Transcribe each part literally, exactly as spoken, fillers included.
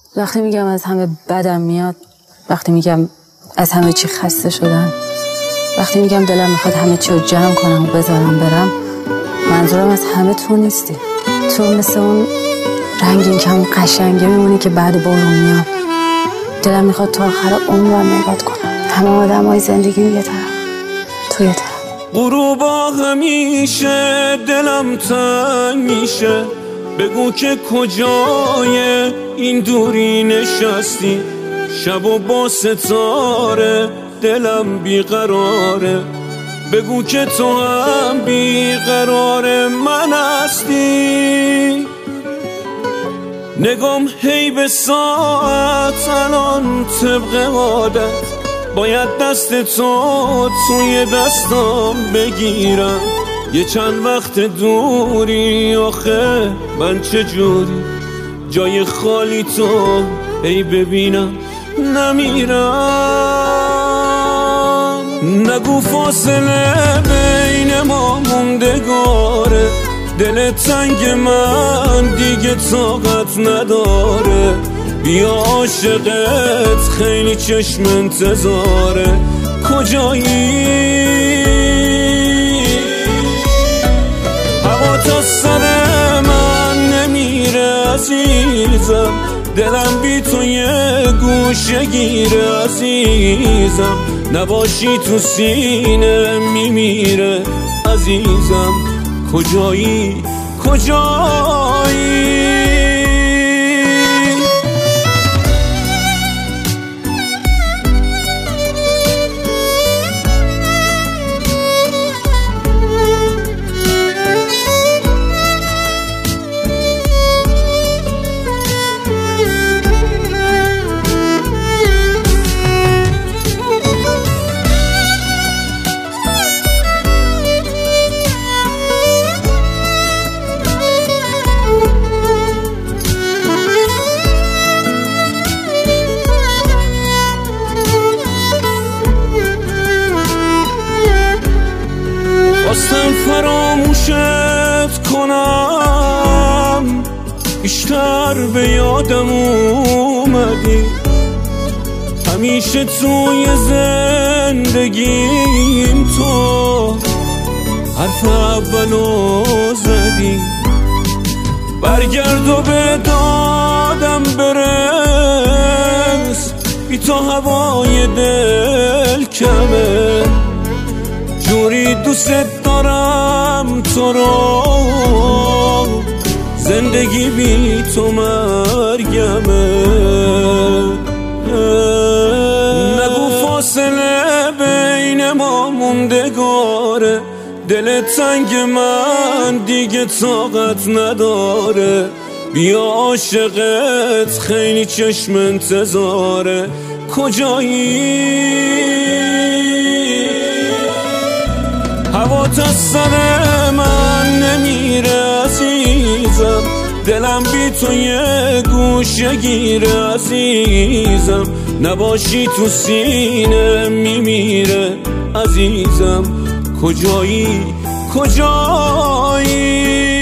وقتی میگم از همه بدم میاد، وقتی میگم از همه چی خسته شدم، وقتی میگم دلم میخواد همه چی رو جمع کنم و بذارم برم، منظورم از همه تو نیستی. تو مثل اون رنگین کم قشنگه میمونی که بعد بارون میاد. دلم میخواد تا آخر عمرم نگات کنم. همه آدم های زندگی یه طرف، تو یه طرف. غروبا همیشه دلم تنگ میشه، بگو که کجای این دوری نشستی. شب و با ستاره دلم بیقراره، بگو که تو هم بیقرار من هستی. نگام هی به ساعت الان طبق عادت، باید دست تو توی دستم بگیرم. یه چند وقت دوری آخه من چجوری جای خالی تو ای ببینم نمیرم. نگو فاصله بین ما موندگاره، دل تنگ من دیگه طاقت نداره. بیا عاشقت خیلی چشم انتظاره، کجایی؟ هوا تا سر من نمیره عزیزم، دلم بی تو یه گوشه گیره عزیزم. نباشی تو سینه میمیره عزیزم، کجایی کجایی؟ خواستم فراموشت کنم، بیشتر به یادم اومدی. همیشه توی زندگیم تو حرف اولو زدی. برگرد و به دادم برس، بی تو هوای دل کمه. جوری دوست دارم تو رو، زندگی بی تو مرگمه. نگو فاصله بین ما موندگاره، دل تنگ من دیگه طاقت نداره. بیا عاشقت خیلی چشم انتظاره، کجایی؟ هوا تا سر من نمیره عزیزم، دلم بی تو یه گوشه گیره عزیزم. نباشی تو سینه میمیره عزیزم، کجایی کجایی؟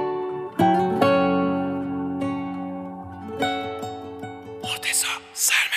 مرتضی سرمه